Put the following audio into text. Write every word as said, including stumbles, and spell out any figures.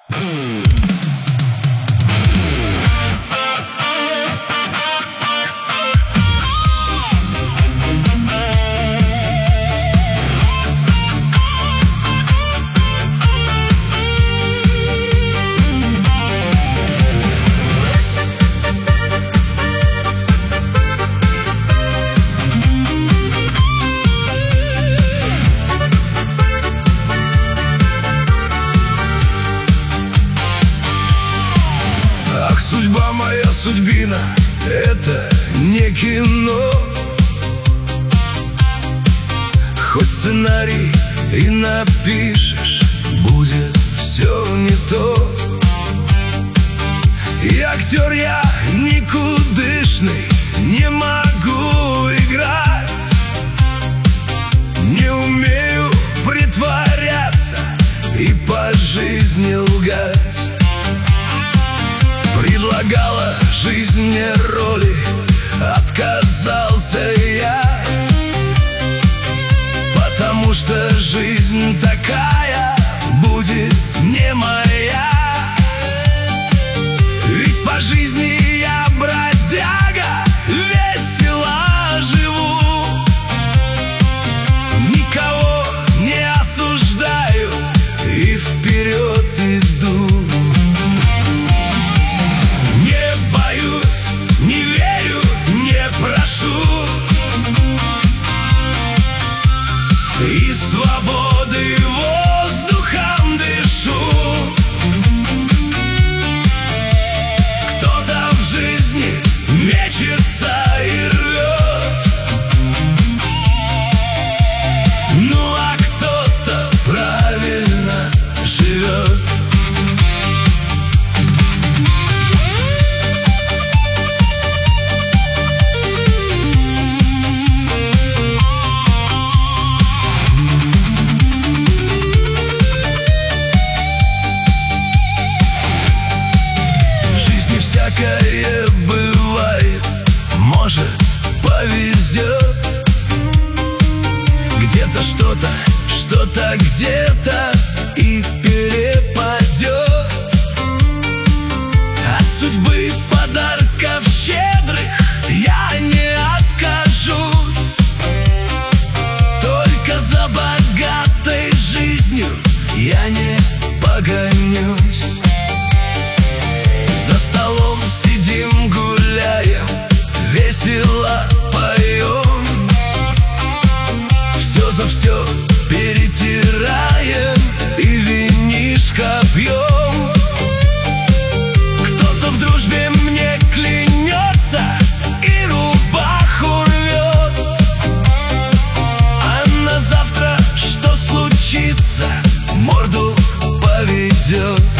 Судьба моя, судьбина — это не кино. Хоть сценарий и напишешь, будет все не то. И актер я никудышный, не могу играть, не умею притворяться и по жизни лгать. Предлагала жизнь мне роли, отказался я, потому что жизнь такая будет не моя. Ведь по жизни я бродяга, весело живу, никого не осуждаю и вперед иду. И свободы воздухом дышу. Кто-то в жизни мечется и рвет, ну а кто-то правильно живет. Всякое бывает, может, повезет. Где-то что-то, что-то где-то и перепадет. От судьбы подарков щедрых я не откажусь, только за богатой жизнью я не погонюсь. За столом сидим, гуляем, весело поем, все за все перетираем и винишко пьем. Кто-то в дружбе мне клянется и рубаху рвет, а на завтра что случится, морду поведет.